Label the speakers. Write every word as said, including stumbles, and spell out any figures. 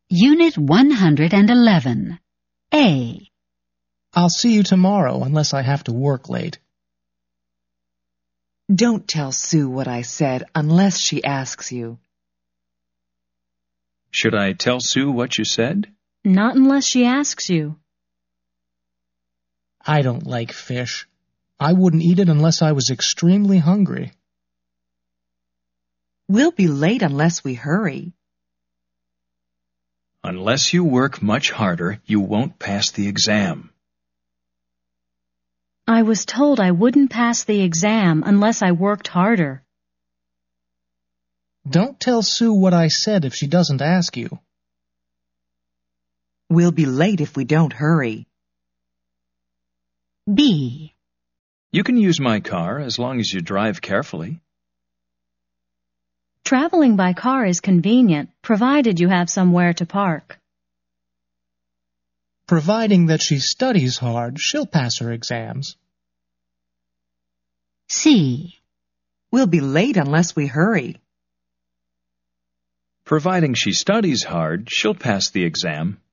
Speaker 1: Unit one hundred eleven. A.
Speaker 2: I'll see you tomorrow unless I have to work late.
Speaker 3: Don't tell Sue what I said unless she asks you.
Speaker 4: Should I tell Sue what you said?
Speaker 5: Not unless she asks you.
Speaker 2: I don't like fish. I wouldn't eat it unless I was extremely hungry.
Speaker 3: We'll be late unless we hurry.
Speaker 4: Unless you work much harder, you won't pass the exam.
Speaker 5: I was told I wouldn't pass the exam unless I worked harder.
Speaker 2: Don't tell Sue what I said if she doesn't ask you.
Speaker 3: We'll be late if we don't hurry.
Speaker 1: B.
Speaker 4: You can use my car as long as you drive carefully.
Speaker 5: Traveling by car is convenient, provided you have somewhere to park.
Speaker 2: Providing that she studies hard, she'll pass her exams.
Speaker 1: C.
Speaker 3: We'll be late unless we hurry.
Speaker 4: Providing she studies hard, she'll pass the exam.